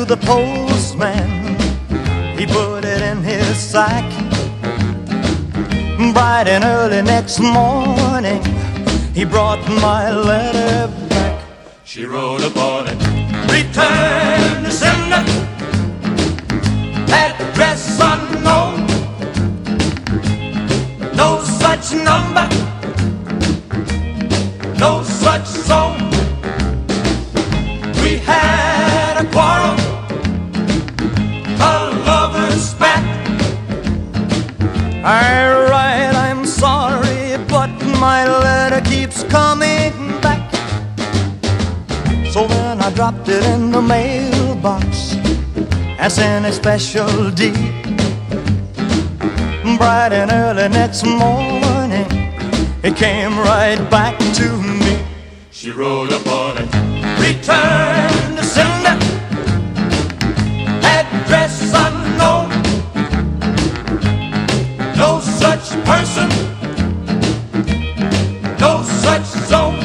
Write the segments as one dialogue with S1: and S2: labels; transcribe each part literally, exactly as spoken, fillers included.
S1: the postman, he put it in his sack. Bright and early next morning, he brought my letter back.
S2: She wrote upon it,
S1: return to sender, address unknown, no such number, no such zone. We had a quarrel, a lover's spat. I write, I'm sorry, but my letter keeps coming back. So then I dropped it in the mailbox and sent a special deed. Bright and early next morning, it came right back to me.
S2: she wrote upon it,
S1: return to sender, address unknown, no such person, no such zone.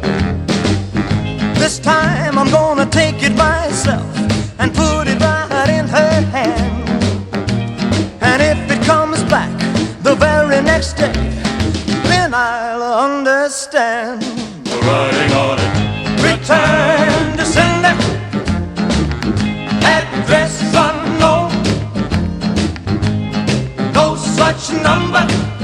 S1: This time I'm gonna take it myself and put it right in her hand. And if it comes back the very next day, then I'll understand.
S2: the writing on it,
S1: Return to sender, address unknown, no such number,